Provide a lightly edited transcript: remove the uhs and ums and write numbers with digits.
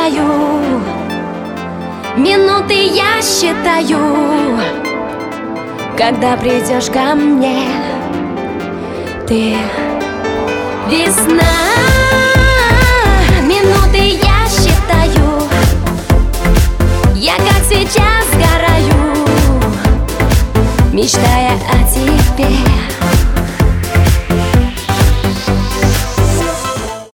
считаю, минуты я считаю. Когда придешь ко мне, ты весна. Минуты я считаю, я как свеча сгораю, мечтая